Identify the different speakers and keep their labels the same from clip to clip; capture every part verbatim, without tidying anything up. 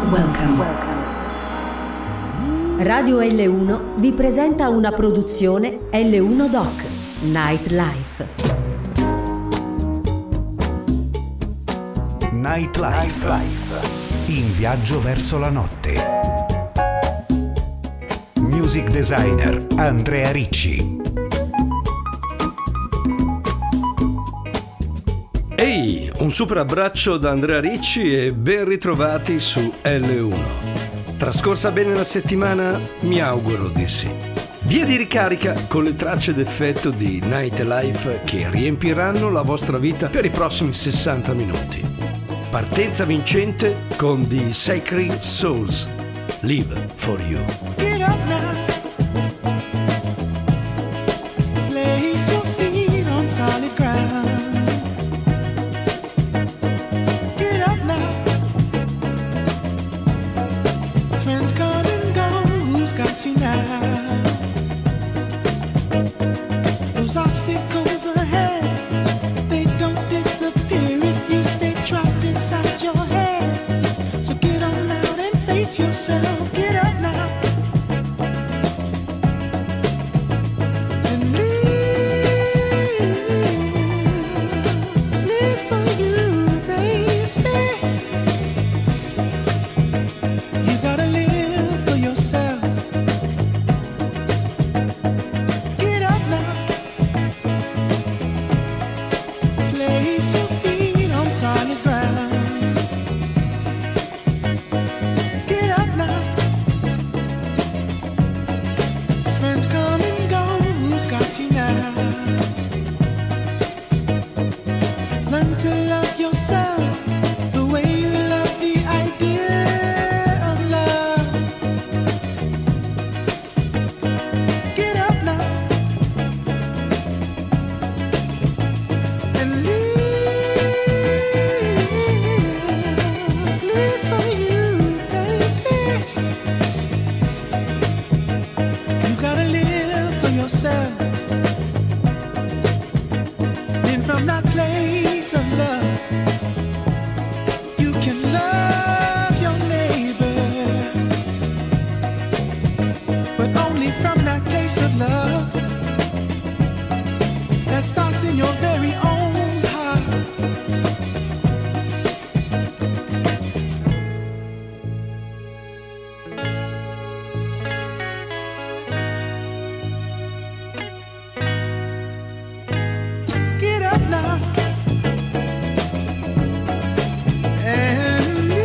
Speaker 1: Welcome. Radio L uno vi presenta una produzione L uno Doc Nightlife.
Speaker 2: Nightlife. In viaggio verso la notte. Music designer Andrea Ricci.
Speaker 3: Ehi, un super abbraccio da Andrea Ricci e ben ritrovati su L uno. Trascorsa bene la settimana? Mi auguro di sì. Via di ricarica con le tracce d'effetto di Nightlife che riempiranno la vostra vita per i prossimi sessanta minuti. Partenza vincente con The Sacred Souls. Live for You.
Speaker 4: Get up now. Place your feet on solid ground. Get up now. Friends come and go, who's got you now? Those obstacles ahead, they don't disappear if you stay trapped inside your head. So get on out and face yourself. Get up now. And live, live for you, baby. You gotta live for yourself. Get up now. Place your feet on solid ground. Get up now. Friends come and go, who's got you now? Learn to love yourself the way you love the idea of love. Get up now and live, live for you, baby. You gotta live for yourself. And from that place of love, you can love your neighbor. But only from that place of love that starts in your very own heart. Get up now and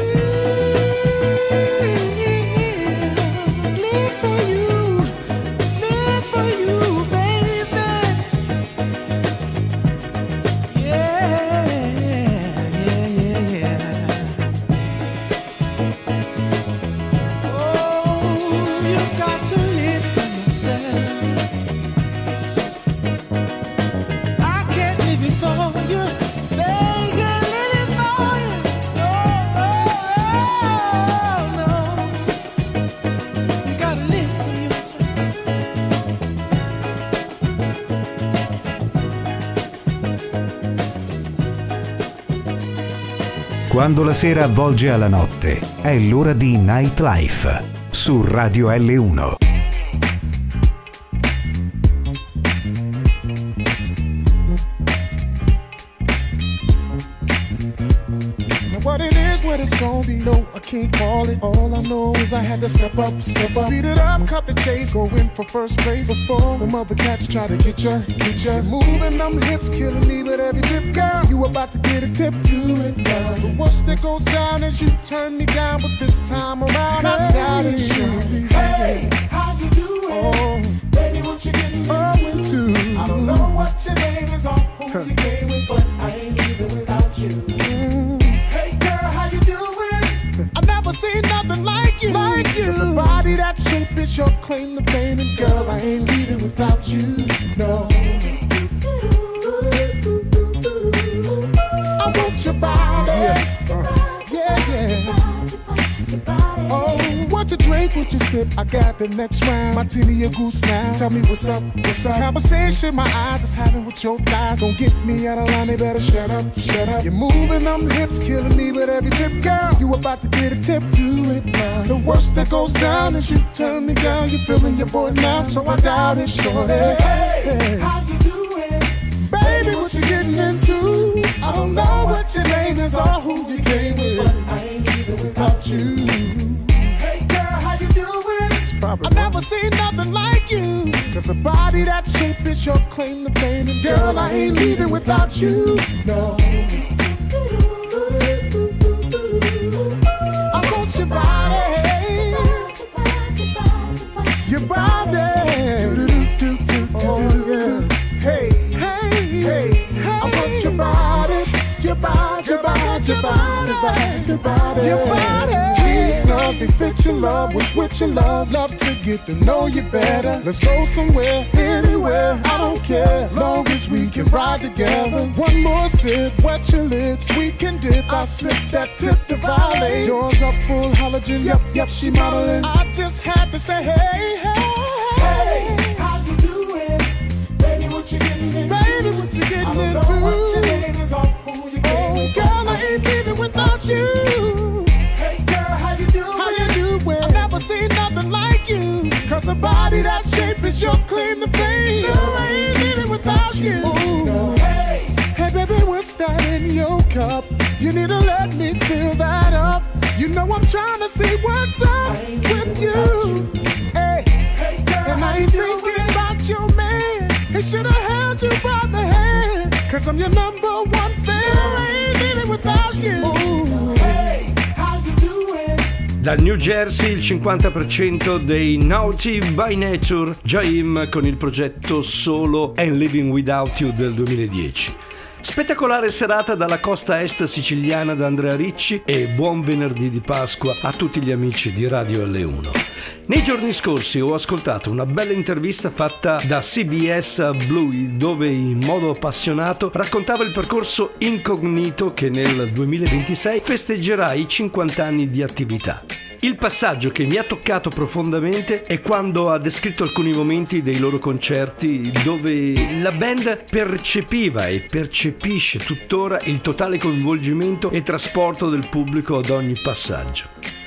Speaker 4: live, live for you, live for you, baby. Yeah, yeah, yeah, yeah. Oh, you got to live for yourself. I can't live it for you. They can't live it for you. Oh, oh, no. You gotta live for yourself.
Speaker 2: Quando la sera avvolge alla notte, è l'ora di Nightlife su Radio L uno.
Speaker 5: Now what it is, what it's gonna be, no, I can't call it. All I know is I had to step up, step up. Speed it up, cut the chase, go in for first place. Before the mother cats try to get ya, get ya. Moving them hips, killing me with every tip, girl. You about to get a tip, do it now. The worst that goes down is you turn me down, but this time around I'm down and shine.
Speaker 4: Hey, how you doing?
Speaker 5: Oh,
Speaker 4: Baby, what you getting
Speaker 5: up
Speaker 4: into?
Speaker 5: to.
Speaker 4: I don't know what your name is or who you came with, but I ain't leaving without you. Hey girl, how you doing?
Speaker 5: I've never seen nothing like you. Like you. It's a body that shape is your claim to fame, and girl, I ain't leaving without you. No. I want your body. Yeah, uh, yeah. yeah. Oh, what you drink, what you sip? I got the next round. Martini or goose now. Tell me what's up, what's up? Conversation my eyes is having with your thighs. Don't get me out of line, they better shut up, shut up. You're moving them hips, killing me with every tip, girl. You about to get a tip, do it now. The worst that goes down is you turn me down. You're feeling your boy now, so I doubt it, shorty. Hey, hey, how you doing? Baby, what you getting into? I don't know what your name is or who you came with, but I ain't leaving without you. Hey girl, how you doing? I've never seen nothing like you. Cause a body that shape is your claim to fame. And girl, I ain't leaving without you. No. I want your body. Your body. Oh yeah. Hey, hey, hey. I want your body. Your body, your body, your body, your body, your body. Please love me, fit your love, was with your love. Love to get to know you better. Let's go somewhere, anywhere, I don't care. Long as we can ride together. One more sip, wet your lips, we can dip. I slip that tip to violate. Doors up full halogen, yep, yep, she modeling. I just had to say, hey, hey, hey, how you doing? Baby, what you getting into? Baby, what you getting I don't into? Know what your name is or who you getting. Oh, girl, I ain't leaving without you. Hey, girl, how you doing? How you doing? I've never seen nothing like you. Cause a body that shape is your claim to fame. Girl, I ain't leaving without you. Ooh. Hey, hey, baby, what's that in your cup? You need to let me fill that up. You know I'm trying to see what's up with you. you. Hey, hey girl, and I ain't thinking about your man. He should have held you by the hand. Cause I'm your number one fan. I ain't leaving without you. Ooh. Hey, how you doing?
Speaker 3: Dal New Jersey il cinquanta per cento dei Naughty by Nature, Jaim con il progetto solo And Living Without You del duemiladieci. Spettacolare serata dalla costa est siciliana da Andrea Ricci e buon venerdì di Pasqua a tutti gli amici di Radio L uno. Nei giorni scorsi ho ascoltato una bella intervista fatta da C B S a Bluey, dove in modo appassionato raccontava il percorso incognito che nel duemilaventisei festeggerà i cinquanta anni di attività. Il passaggio che mi ha toccato profondamente è quando ha descritto alcuni momenti dei loro concerti dove la band percepiva e percepisce tuttora il totale coinvolgimento e trasporto del pubblico ad ogni passaggio.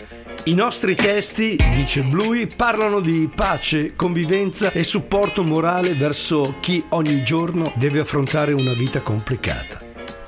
Speaker 3: I nostri testi, dice Bluey, parlano di pace, convivenza e supporto morale verso chi ogni giorno deve affrontare una vita complicata.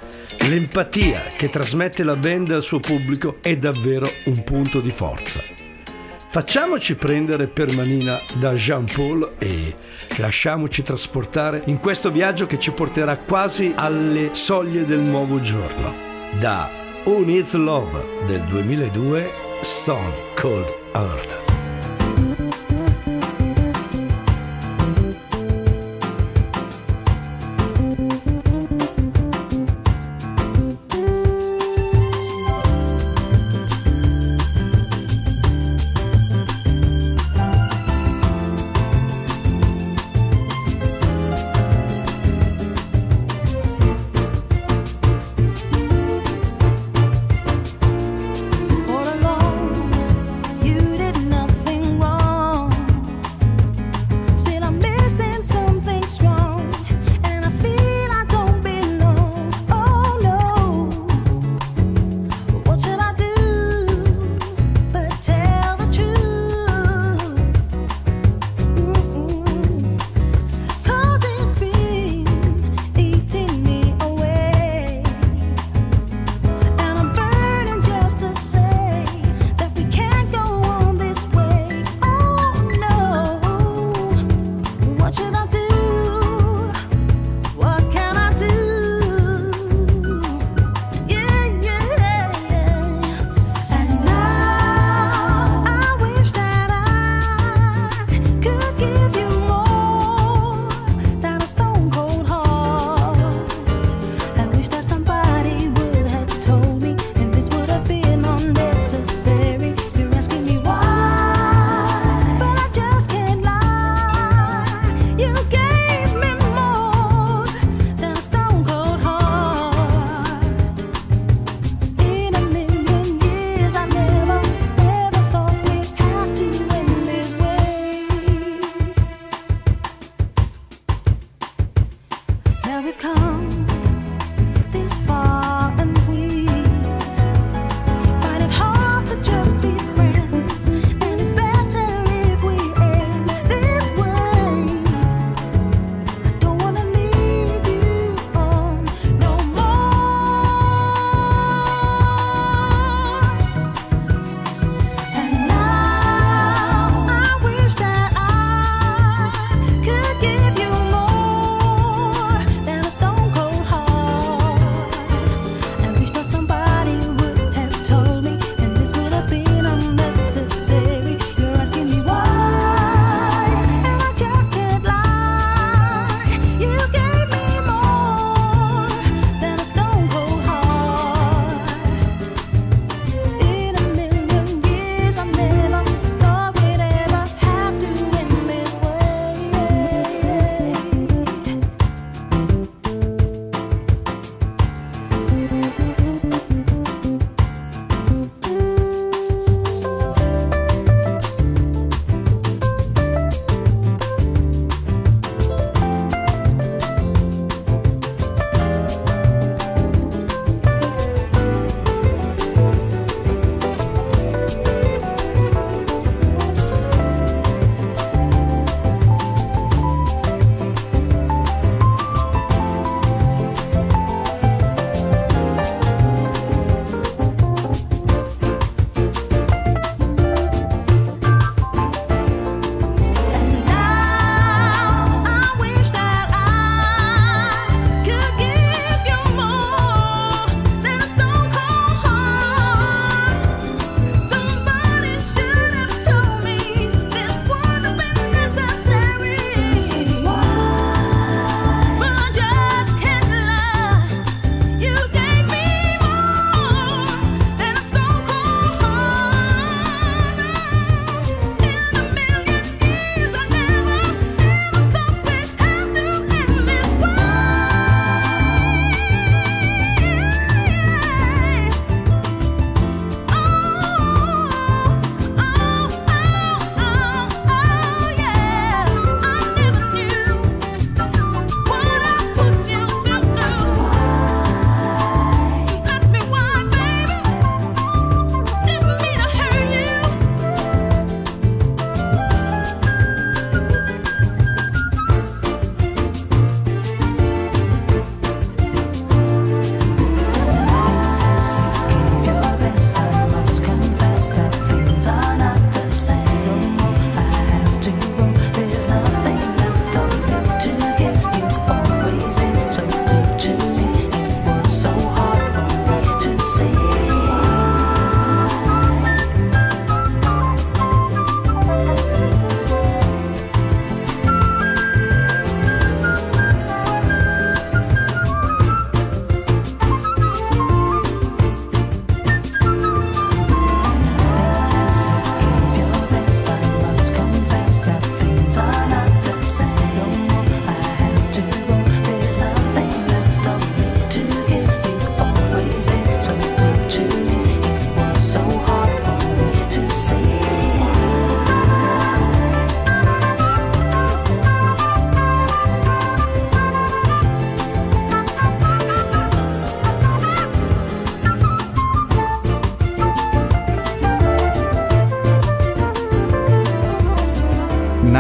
Speaker 3: L'empatia che trasmette la band al suo pubblico è davvero un punto di forza. Facciamoci prendere per manina da Jean Paul e lasciamoci trasportare in questo viaggio che ci porterà quasi alle soglie del nuovo giorno. Da Who Needs Love del duemiladue, Stone Cold Earth.
Speaker 6: All along, you didn't know.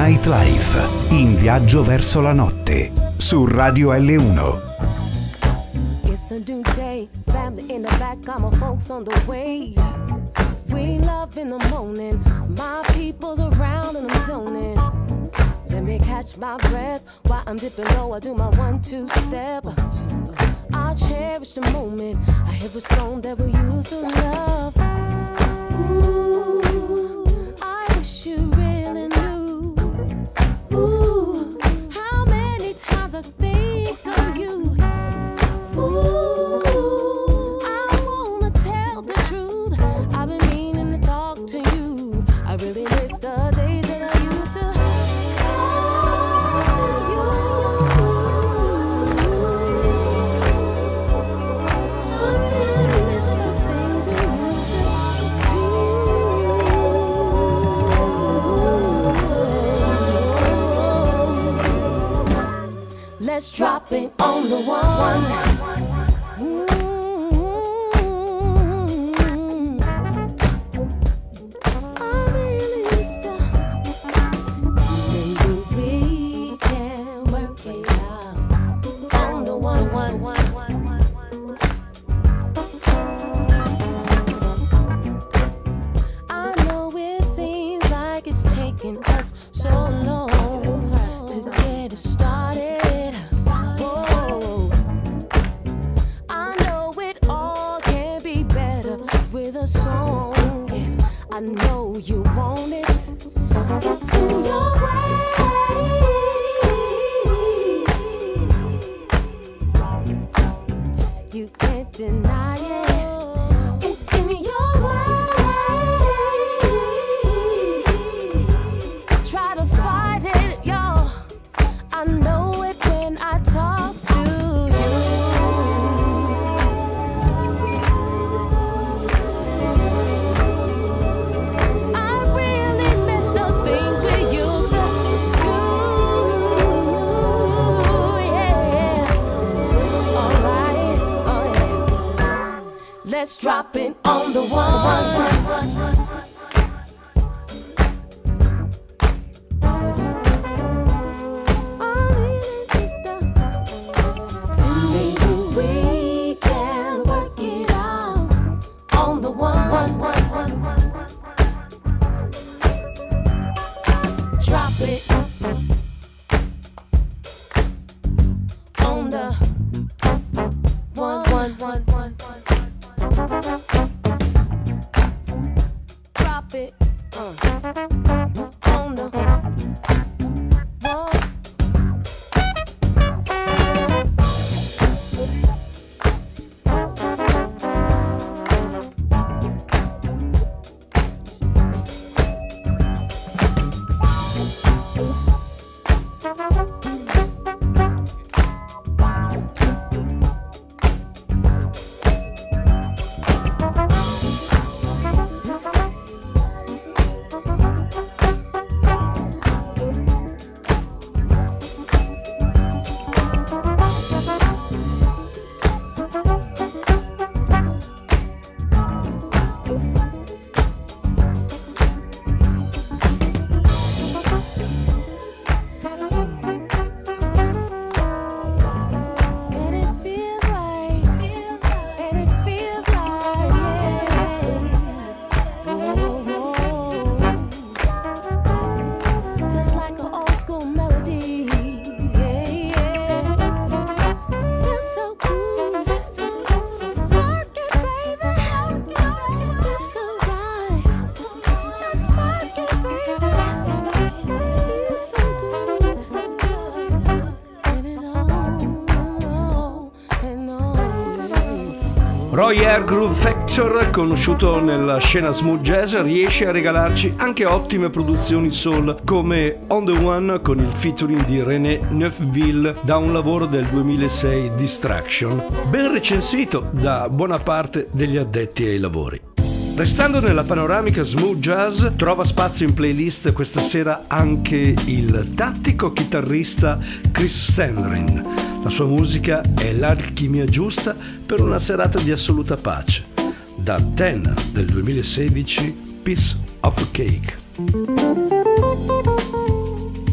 Speaker 2: Nightlife, in viaggio verso la notte, su Radio L uno.
Speaker 6: It's a new day, family in the back, got my folks on the way. We love in the morning, my people's around and I'm zoning. Let me catch my breath while I'm dipping low. I do my one, two step. I cherish the moment. I hear a song that we used to love. Ooh, I wish you really knew. Ooh, how many times I think of you. Ooh, I wanna tell the truth. I've been meaning to talk to you. I really miss the days that I used to talk to you. I really miss the things we used to do. Let's drop it on the one. Us so long to get it started. Whoa. I know it all can be better with a song. Yes, I know you want it. It's in your way. You can't deny it. It's in your way. Try to fight it, y'all. I know it when I talk to you. I really miss the things we used to do. Yeah. Alright, oh yeah. Let's drop it on the one. Drop it on the one, one, one, one, one. Drop it uh, on the one.
Speaker 3: Roy Ayers Groove Factor, conosciuto nella scena smooth jazz, riesce a regalarci anche ottime produzioni soul come On The One con il featuring di René Neufville da un lavoro del duemilasei, Distraction, ben recensito da buona parte degli addetti ai lavori. Restando nella panoramica smooth jazz, trova spazio in playlist questa sera anche il tattico chitarrista Chris Stanley. La sua musica è l'alchimia giusta per una serata di assoluta pace. Da Ten del duemilasedici, Piece of Cake.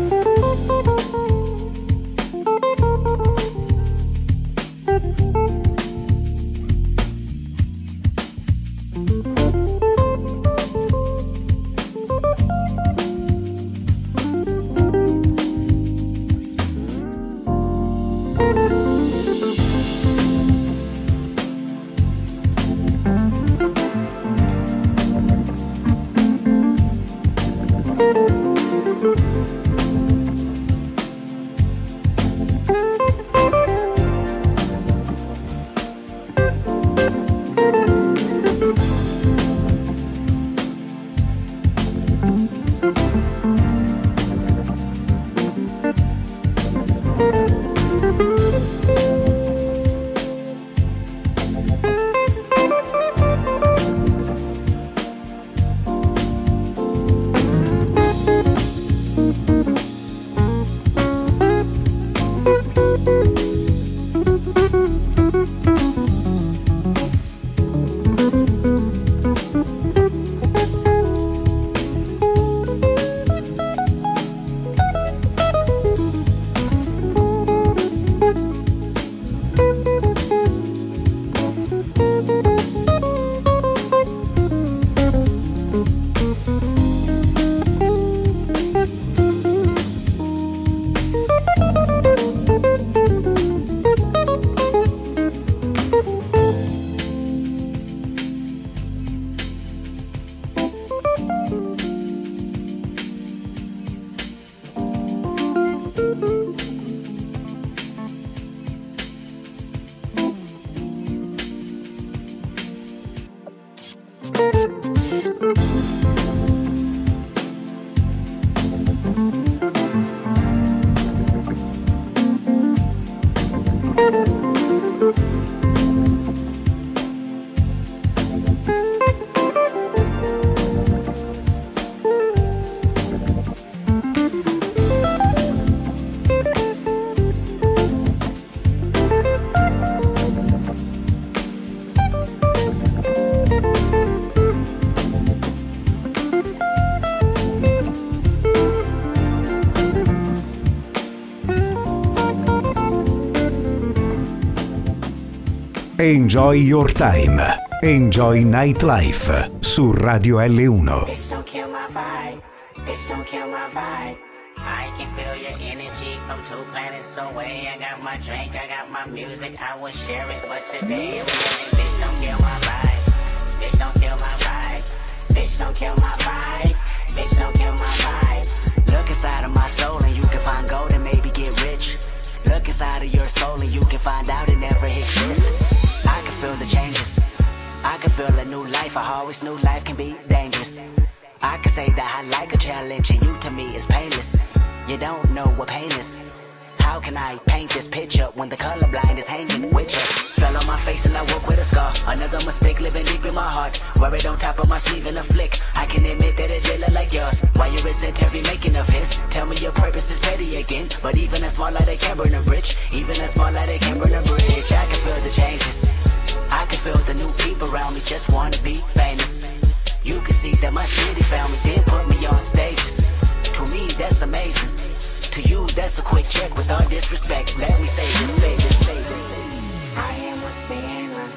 Speaker 2: Enjoy Your Time. Enjoy Nightlife su Radio L uno.
Speaker 7: Bitch, don't kill my vibe. Bitch, don't kill my vibe. I can feel your energy from two planets away. I got my drink, I got my music, I will share it. But today, bitch, don't kill my vibe. Bitch, don't kill my vibe. Bitch, don't kill my vibe. Bitch, don't kill my vibe. Look inside of my soul and you can find gold and maybe get rich. Look inside of your soul and you can find out it never exists. I can feel the changes. I can feel a new life. I always knew life can be dangerous. I can say that I like a challenge and you to me is painless. You don't know what pain is. How can I paint this picture when the colorblind is hanging with you? Fell on my face and I woke with a scar. Another mistake living deep in my heart. Wear it on top of my sleeve in a flick. I can admit that it did look like yours. Why you resent every making of his? Tell me your purpose is petty again. But even a small light, they can burn a bridge. Even a small light, they can burn a bridge. I can feel the changes. I can feel the new people around me just wanna be famous. You can see that my city found me, then put me on stages. To me, that's amazing. To you, that's a quick check with all disrespect. Let me say this, say this, say this. I am a sinner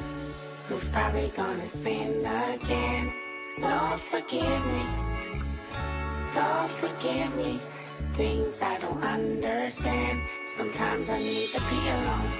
Speaker 7: who's probably gonna sin again. Lord, forgive me. Lord, forgive me. Things I don't understand. Sometimes I need to be alone.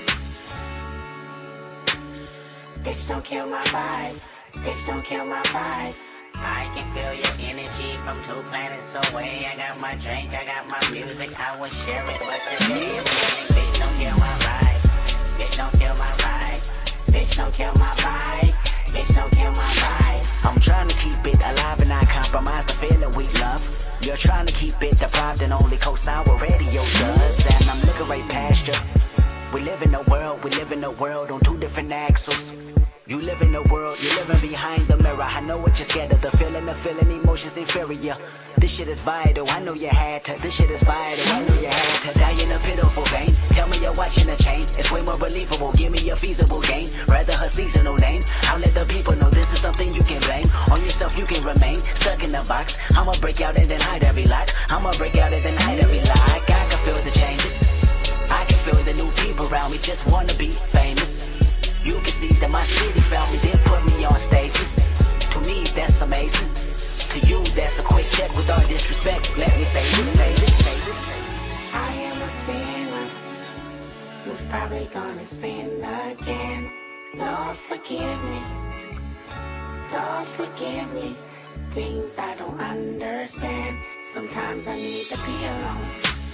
Speaker 7: Bitch, don't kill my vibe. Bitch, don't kill my vibe. I can feel your energy from two planets away. I got my drink, I got my music, I will share it. But today, bitch, don't kill my vibe. Bitch, don't kill my vibe. Bitch, don't kill my vibe. Bitch, don't kill my vibe. I'm trying to keep it alive and not compromise the feeling we love. You're trying to keep it deprived and only co-sign what radio does. And I'm looking right past you. We live in a world, we live in a world on two different axles. You live in a world, you're living behind the mirror. mirror. I know what you're scared of, the feeling, the feeling, emotions inferior. This shit is vital, I know you had to. This shit is vital, I know you had to. Die in a pitiful vein. Tell me you're watching a chain. It's way more believable. Give me a feasible gain. Rather her seasonal name. I'll let the people know this is something you can blame. On yourself you can remain stuck in the box. I'ma break out and then hide every lock. I'ma break out and then hide every lock. I can feel the changes. I can feel the new people around me just wanna be famous. You can see that my city found me, then put me on stages. To me, that's amazing. To you, that's a quick check with all disrespect. Let me say this, say this, say this.
Speaker 8: I am a sinner who's probably gonna sin again. Lord, forgive me. Lord, forgive me. Things I don't understand. Sometimes I need to be alone.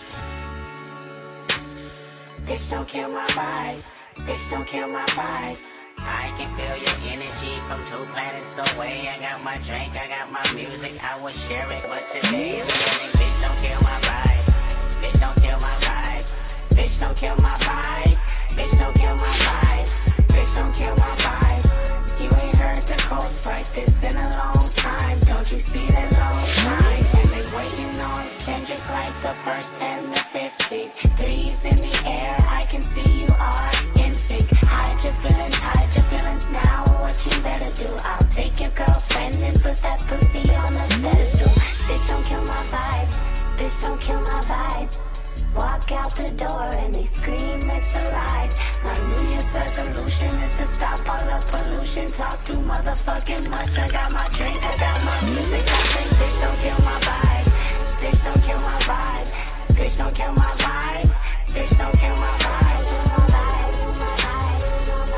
Speaker 8: Bitch, don't kill my vibe. Bitch, don't kill my vibe.
Speaker 7: I can feel your energy from two planets away. I got my drink, I got my music, I would share it, but today I'm feeling. Bitch, don't kill my vibe. Bitch, don't kill my vibe. Bitch, don't kill my vibe. Bitch, don't kill my vibe. Bitch, don't kill my vibe. You ain't heard the coast like this in a long time. Don't you see that long time? And they waiting on Kendrick like the first and the fifteenth. Threes in the air, I can see you are in sync. Hide your feelings, hide your feelings now. What you better do? I'll take your girlfriend and put that pussy on the pedestal. Bitch, don't kill my vibe. Bitch, don't kill my vibe. Walk out the door and they scream it's a ride. My New Year's resolution is to stop all the pollution. Talk too motherfucking much. I got my drink, I got my music. I think bitch don't kill my vibe. Bitch don't kill my vibe. Bitch don't kill my vibe. Bitch don't kill my vibe. Kill my vibe. Kill my vibe. Kill my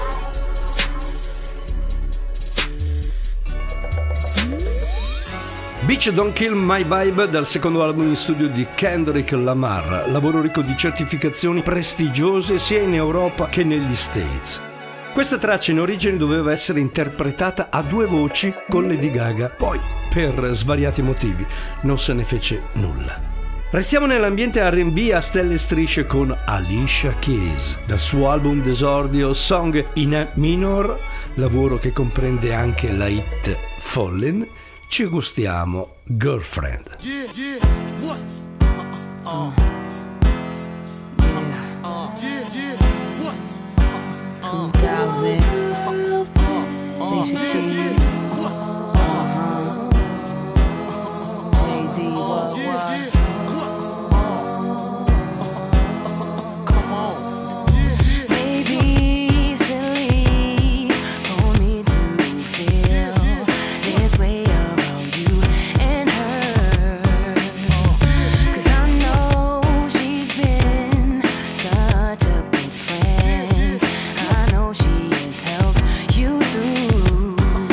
Speaker 7: vibe.
Speaker 3: Bitch Don't Kill My Vibe dal secondo album in studio di Kendrick Lamar, lavoro ricco di certificazioni prestigiose sia in Europa che negli States. Questa traccia in origine doveva essere interpretata a due voci con Lady Gaga, poi per svariati motivi non se ne fece nulla. Restiamo nell'ambiente R and B a stelle e strisce con Alicia Keys, dal suo album d'esordio Song in A Minor, lavoro che comprende anche la hit Fallen. Ci gustiamo Girlfriend.
Speaker 5: Yeah, yeah, what?
Speaker 9: Uh,
Speaker 5: Yeah, yeah, yeah, what?
Speaker 9: two thousand Alicia Keys. Uh-huh. J D, what,
Speaker 5: Yeah,
Speaker 9: what?
Speaker 5: yeah, what?
Speaker 9: Come on.
Speaker 5: Yeah, yeah.
Speaker 6: Maybe silly for me to feel this way about you and her. 'Cause I know she's been such a good friend. I know she has helped you through.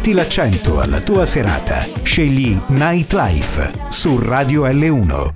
Speaker 2: Metti l'accento alla tua serata. Scegli Nightlife su Radio L uno.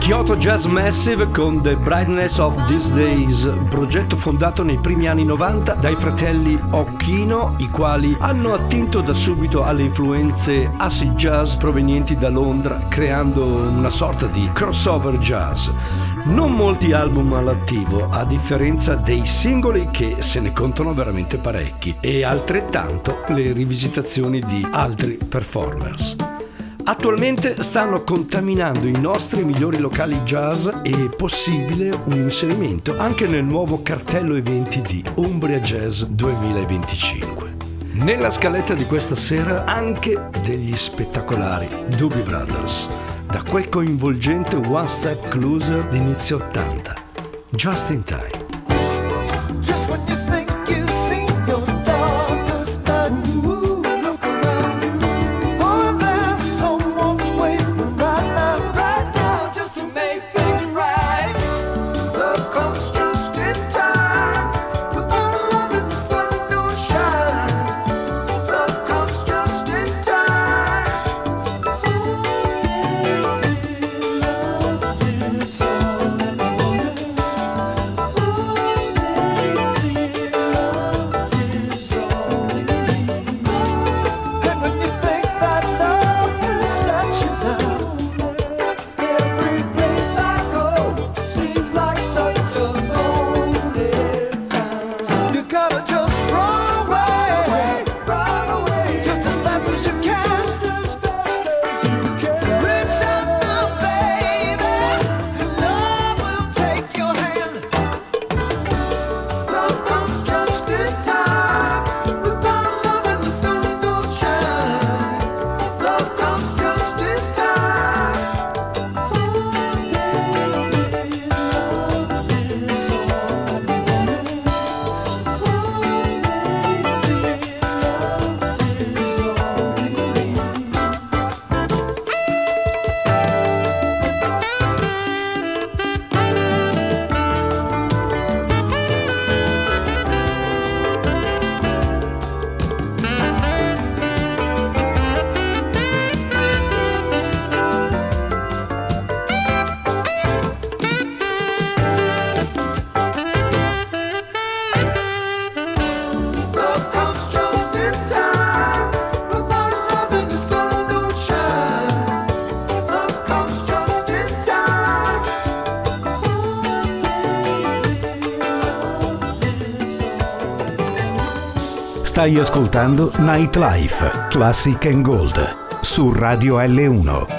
Speaker 3: Kyoto Jazz Massive con The Brightness of These Days, progetto fondato nei primi anni novanta dai fratelli Occhino, i quali hanno attinto da subito alle influenze acid jazz provenienti da Londra, creando una sorta di crossover jazz. Non molti album all'attivo, a differenza dei singoli che se ne contano veramente parecchi, e altrettanto le rivisitazioni di altri performers. Attualmente stanno contaminando i nostri migliori locali jazz e è possibile un inserimento anche nel nuovo cartello eventi di Umbria Jazz duemilaventicinque. Nella scaletta di questa sera anche degli spettacolari Doobie Brothers, da quel coinvolgente One Step Closer di inizio ottanta, Just in Time.
Speaker 2: Stai ascoltando Nightlife, Classic and Gold, su Radio L uno.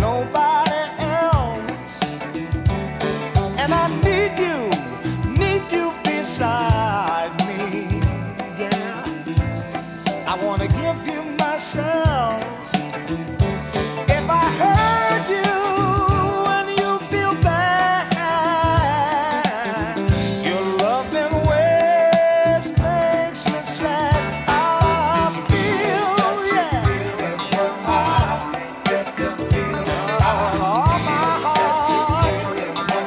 Speaker 4: nobody else. And I need you, need you beside me. Yeah, I wanna give you myself. If I hurt you and you feel bad, your loving ways makes me sad. I feel, yeah, all my heart.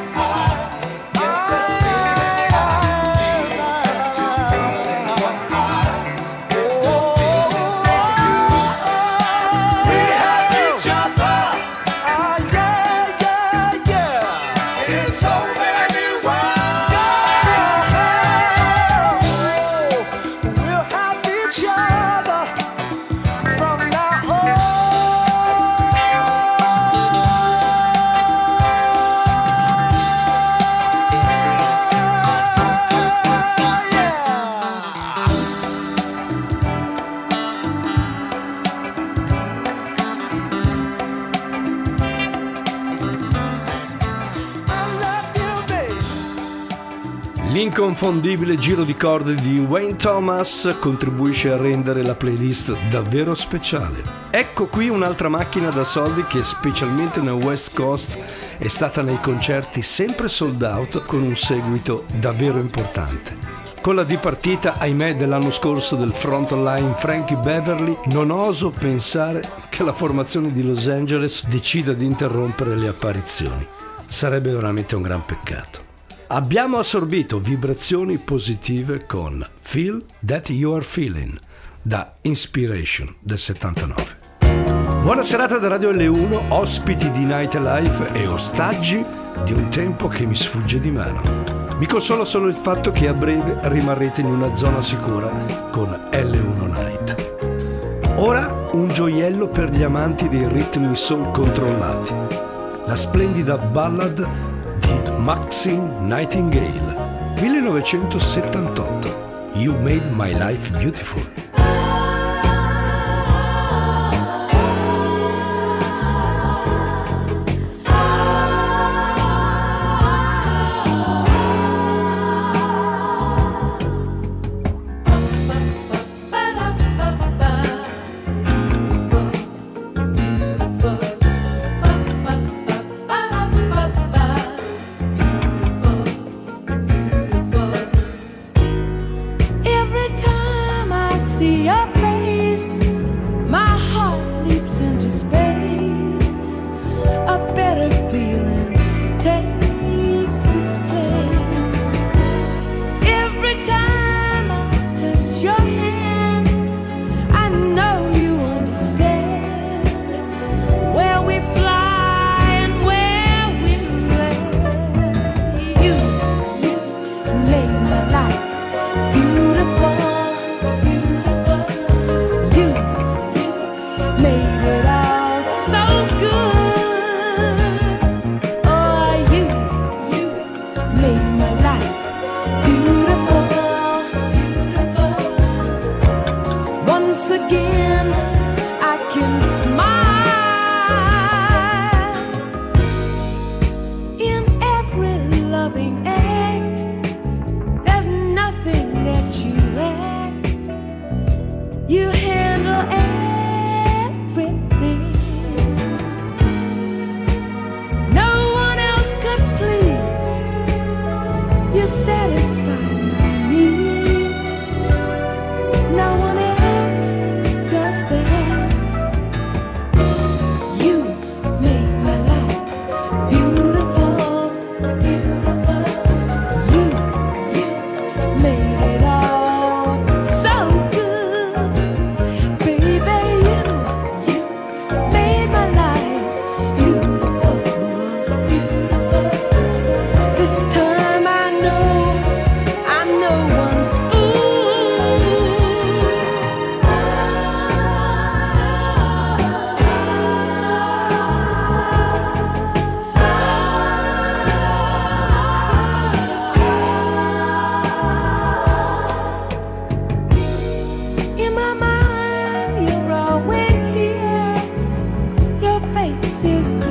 Speaker 4: We have each other. Ah, yeah, yeah, yeah. In so many ways. We'll have each other from now on. I love you, baby.
Speaker 3: L'inconfondibile giro di corde di Wayne Thomas contribuisce a rendere la playlist davvero speciale. Ecco qui un'altra macchina da soldi che, specialmente nel West Coast, è stata nei concerti sempre sold out, con un seguito davvero importante. Con la dipartita, ahimè, dell'anno scorso del frontline Frankie Beverly, non oso pensare che la formazione di Los Angeles decida di interrompere le apparizioni. Sarebbe veramente un gran peccato. Abbiamo assorbito vibrazioni positive con Feel That You Are Feeling da Inspiration del settantanove. Buona serata da Radio L uno, ospiti di Nightlife e ostaggi di un tempo che mi sfugge di mano. Mi consola solo il fatto che a breve rimarrete in una zona sicura con L uno Night. Ora un gioiello per gli amanti dei ritmi soul controllati. La splendida ballad di Maxine Nightingale, millenovecentosettantotto. You Made My Life Beautiful.
Speaker 6: Every time I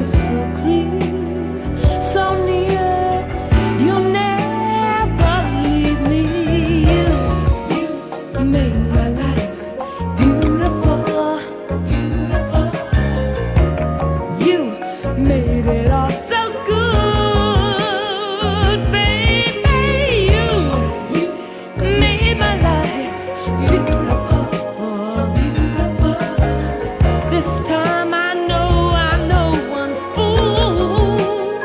Speaker 10: crystal clear, so near, you'll never leave me. You, you made my life beautiful, beautiful. You made it all so good, baby. You, you made my life beautiful, beautiful. This time I know I'm no one's fool.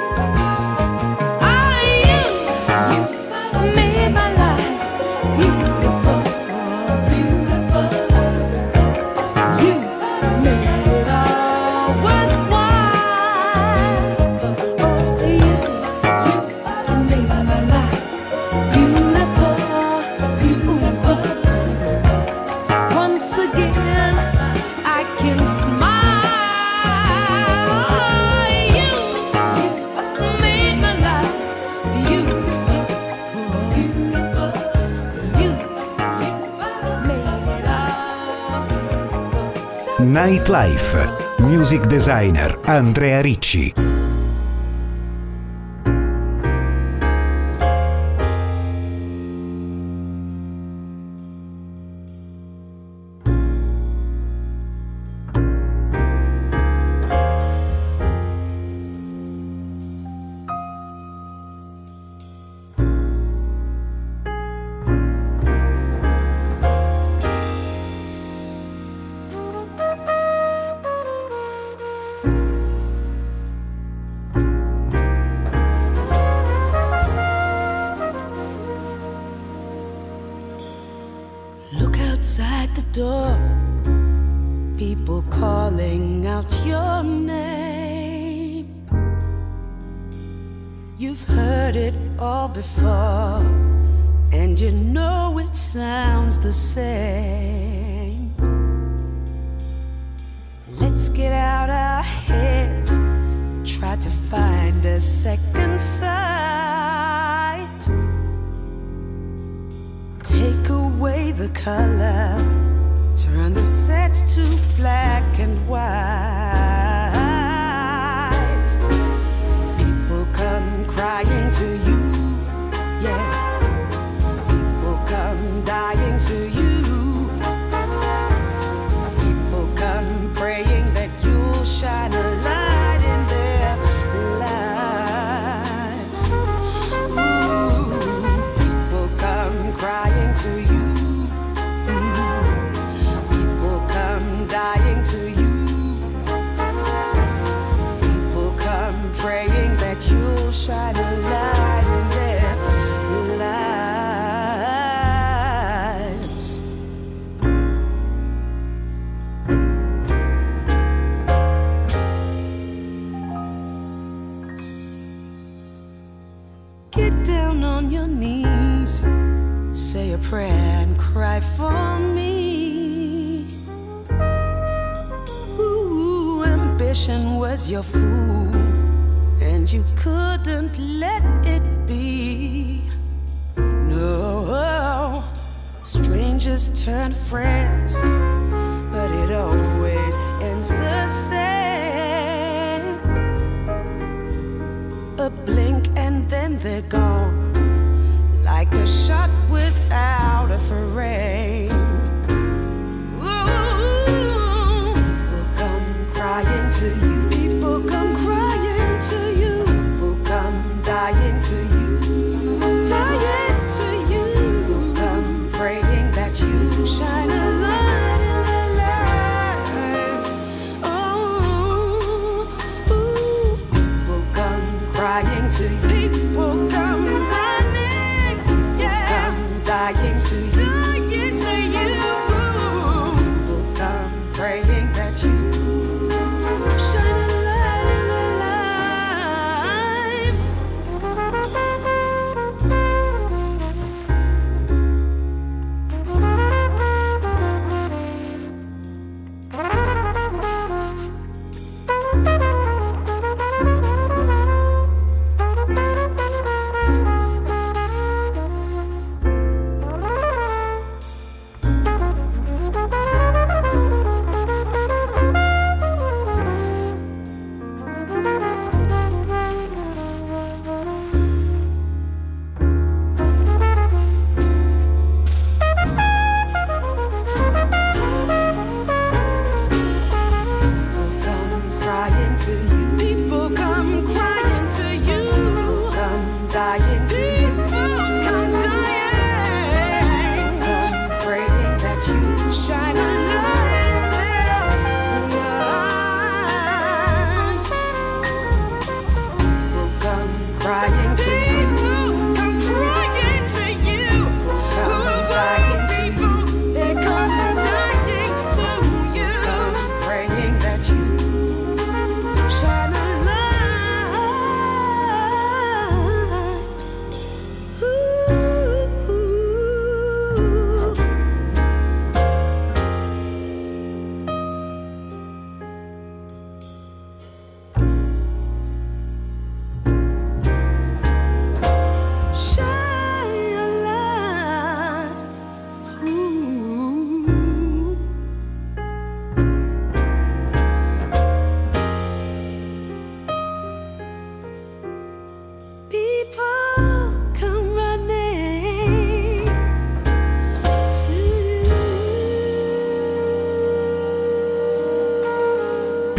Speaker 10: Ah, you, you made my life beautiful, beautiful. You made it all worthwhile. Oh, you, you made my life beautiful, beautiful. Once again, I can smile. You, you made my life beautiful, beautiful. You, you made it all so
Speaker 2: Nightlife. Music designer Andrea Ricci.
Speaker 10: Look outside the door, people calling out your name. You've heard it all before, and you know it sounds the same. Let's get out our heads, try to find a second sight. Take away the color, turn the set to black and white. People come crying to you, yeah. People come dying to you. People come praying that you'll shine a light in their lives. Ooh, people come crying to you. People come dying to you. People come praying that you'll shine a light in their lives. Get down on your knees, say a prayer and cry for me. Ooh, ambition was your fool, and you couldn't let it be. No, strangers turn friends, but it always ends the same. A blink and then they're gone, like a shot without a frame. Ooh, people come crying to you. People come crying to you. People come dying to you. Dying to you. People come praying that you shine a light in their lives. Oh, ooh, people come crying to you. People come running, yeah. Come dying to you. Dying to you. People come praying that you shine a light in their lives.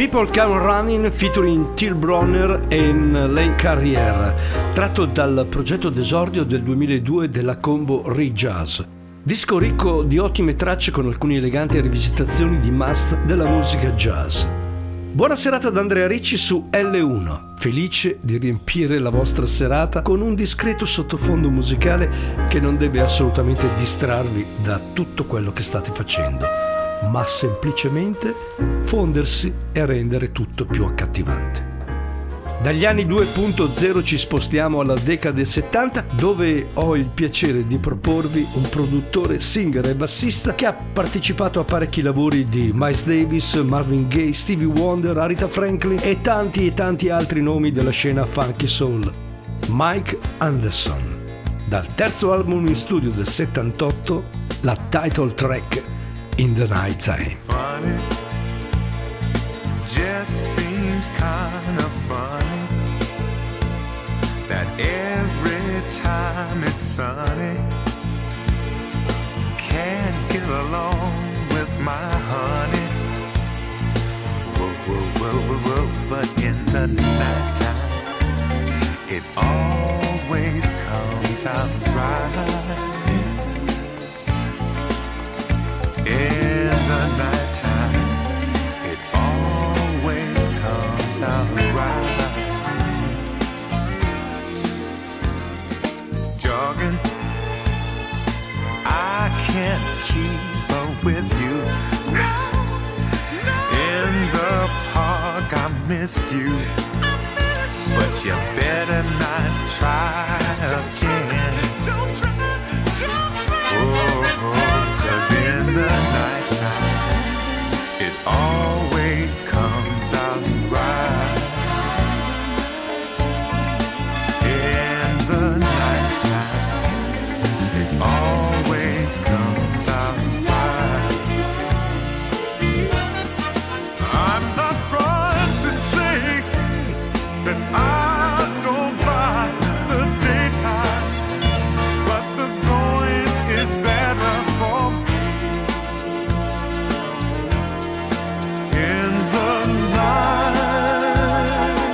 Speaker 3: People Come Running featuring Till Bronner e Lane Carrière, tratto dal progetto d'esordio del duemiladue della combo Re-Jazz. Disco ricco di ottime tracce con alcune eleganti rivisitazioni di must della musica jazz. Buona serata da Andrea Ricci su L uno, felice di riempire la vostra serata con un discreto sottofondo musicale che non deve assolutamente distrarvi da tutto quello che state facendo, ma semplicemente fondersi e rendere tutto più accattivante. Dagli anni due punto zero ci spostiamo alla decade settanta, dove ho il piacere di proporvi un produttore, singer e bassista che ha partecipato a parecchi lavori di Miles Davis, Marvin Gaye, Stevie Wonder, Aretha Franklin e tanti e tanti altri nomi della scena funky soul. Mike Anderson. Dal terzo album in studio del settantotto, la title track In the Night Time.
Speaker 11: Funny, just seems kind of funny that every time it's sunny, can't get along with my honey. Whoa, whoa, whoa, whoa, whoa. But in the nighttime, it always comes out right. In the nighttime, it always comes out right. Jogging, I can't keep up with you. In the park, I missed you, but you better not try again. Oh, 'cause in the nighttime, it always comes out right. In the nighttime, it always comes out right. I'm not trying to say that I don't like the daytime, but the going is better for me. In the night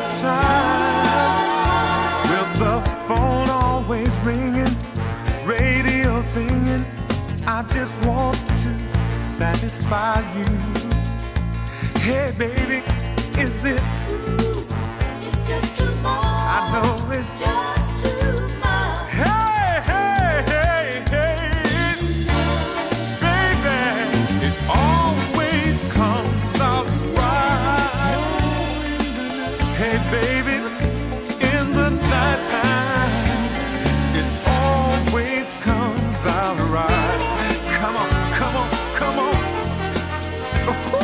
Speaker 11: time, with the phone always ringing, radio singing, I just want to satisfy you. Hey baby, is it?
Speaker 12: It's just too much.
Speaker 11: I know it's
Speaker 12: just too much.
Speaker 11: Hey, hey, hey, hey, baby, it always comes out right. Hey, baby, in the nighttime, it always comes out right. Come on, come on, come on. Ooh.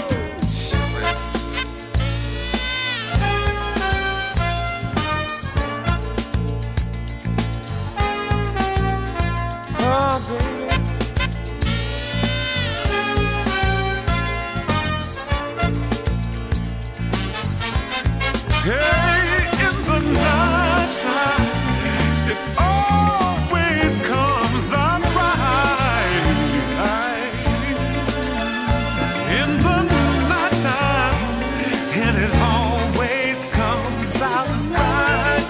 Speaker 11: Oh, baby. Hey, in the nighttime, it always comes out right. In the nighttime, and it always comes out right.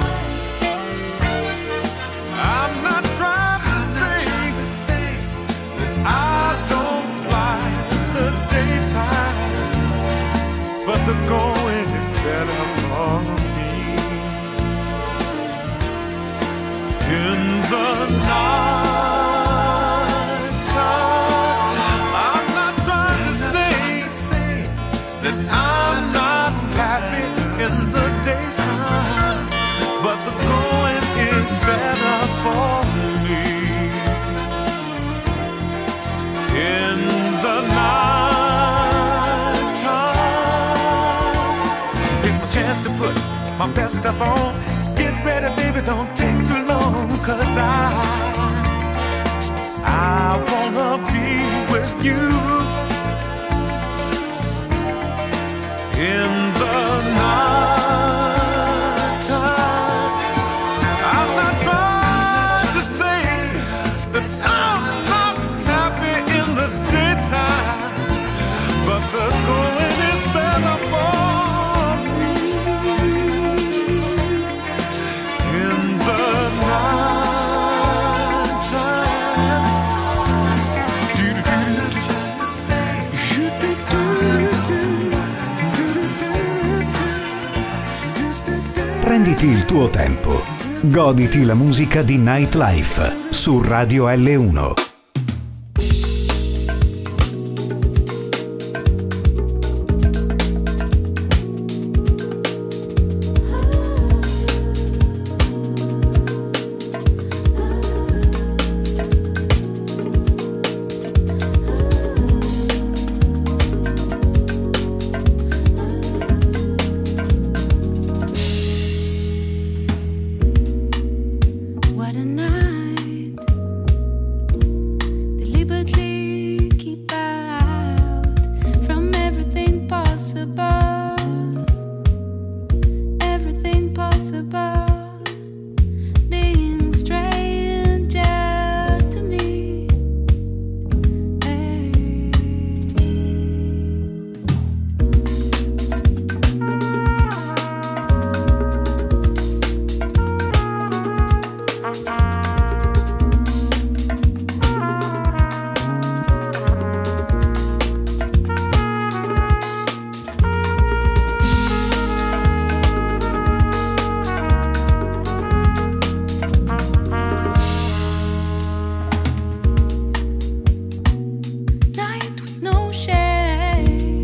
Speaker 11: I'm not trying to say that I don't like the daytime, but the going is better for me. In the night time, I'm not trying to say that I'm not happy in the daytime, but the going is better for me. In the night time, it's my chance to put my best stuff on. Get ready, baby, don't take too long, 'cause I I wanna be with you. In the night time, I'm not trying to say that I'm not happy in the daytime, but the going is better for
Speaker 2: Prenditi il tuo tempo. Goditi la musica di Nightlife su Radio L uno.
Speaker 9: What a night. Deliberately keep out from everything possible. Everything possible. Being stranger to me. Hey. Night with no shape,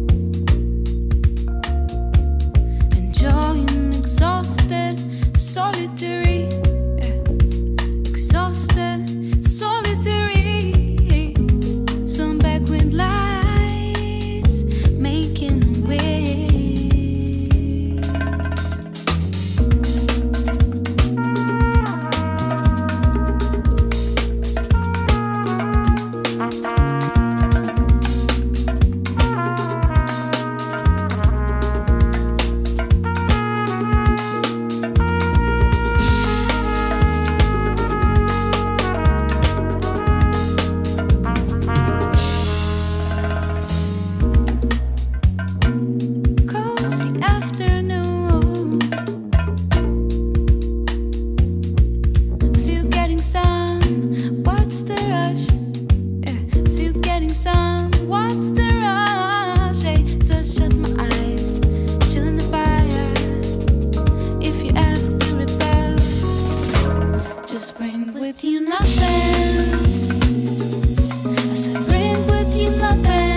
Speaker 9: enjoying exhausted, solitary, yeah. Exhausted, solitary. Some backwind lights making way. Cozy afternoon. Still getting sun. What's the rush? Yeah. Still getting sun. What's the rush? Hey, so shut my eyes, chill in the fire. If you ask to rebel, just bring with you nothing. I said bring with you nothing.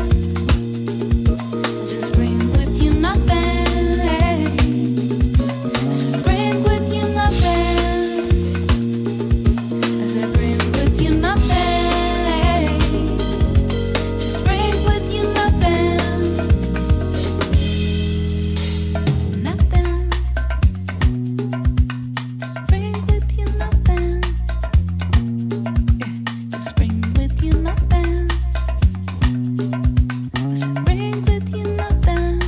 Speaker 9: Just bring with you nothing. Hey. I said bring with you nothing. I said bring with you nothing. Hey. Just bring with you nothing. Nothing. Bring with you nothing. Yeah. Just bring with you nothing. I said bring with you nothing.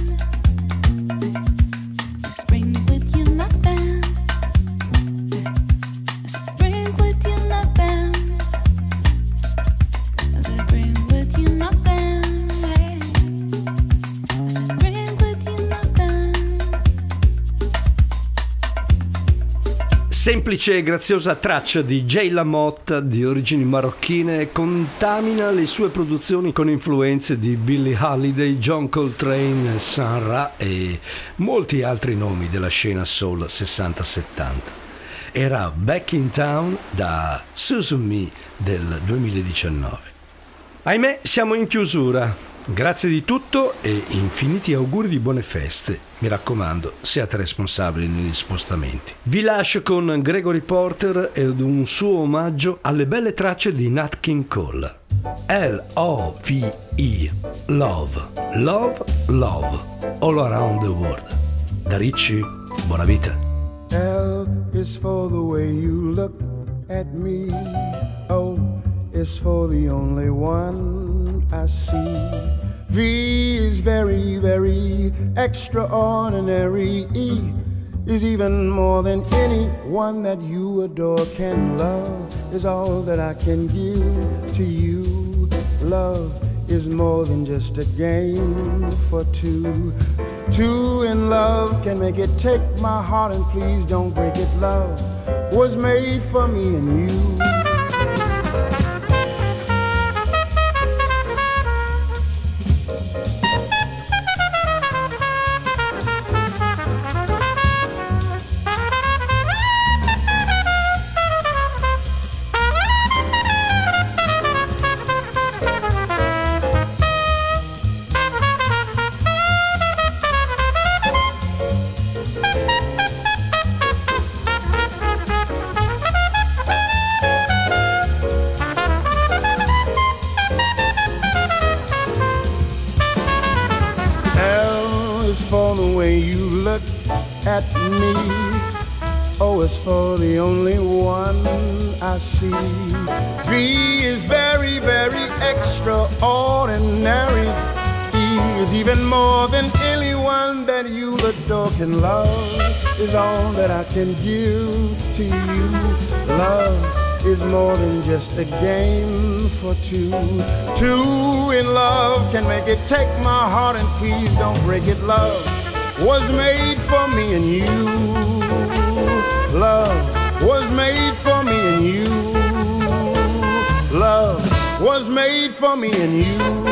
Speaker 9: Just bring with you nothing. I said bring with you nothing. I said bring with you nothing. I said bring with you nothing.
Speaker 3: Semplice e graziosa traccia di Jay LaMotta di origini marocchine contamina le sue produzioni con influenze di Billie Holiday, John Coltrane, Sun Ra e molti altri nomi della scena soul sessanta settanta. Era Back in Town da Susan Me del duemiladiciannove. Ahimè, siamo in chiusura. Grazie di tutto e infiniti auguri di buone feste. Mi raccomando, siate responsabili negli spostamenti. Vi lascio con Gregory Porter ed un suo omaggio alle belle tracce di Nat King Cole. L O V E, Love, Love, Love, All Around the World. Da Ricci, buona vita.
Speaker 13: L is for the way you look at me. O is for the only one I see. V is very, very extraordinary. E is even more than anyone that you adore can love. Is all that I can give to you. Love is more than just a game for two. Two in love can make it. Take my heart and please don't break it. Love was made for me and you. at me. O is for the only one I see. V is very, very extraordinary. E is even more than anyone that you adore can love. Is all that I can give to you. Love is more than just a game for two. Two in love can make it. Take my heart and please don't break it. Love was made for me and you. Love was made for me and you. Love was made for me and you.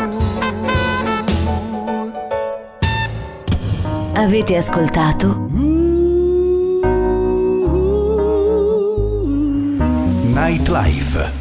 Speaker 1: Avete ascoltato
Speaker 2: Nightlife.